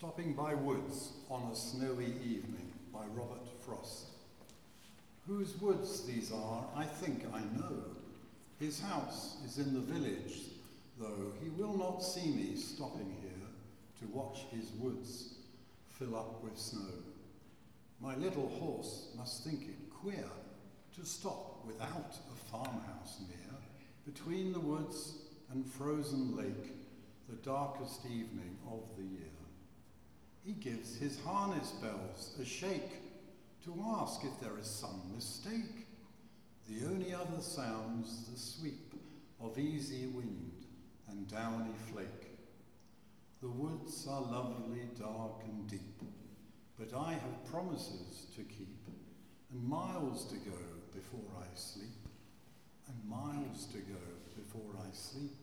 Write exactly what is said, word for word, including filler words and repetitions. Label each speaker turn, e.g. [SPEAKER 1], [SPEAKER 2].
[SPEAKER 1] Stopping by Woods on a Snowy Evening by Robert Frost. Whose woods these are, I think I know. His house is in the village, though he will not see me stopping here to watch his woods fill up with snow. My little horse must think it queer to stop without a farmhouse near, between the woods and frozen lake, the darkest evening of the year. He gives his harness bells a shake to ask if there is some mistake. The only other sounds the sweep of easy wind and downy flake. The woods are lovely, dark and deep, but I have promises to keep, and miles to go before I sleep, and miles to go before I sleep.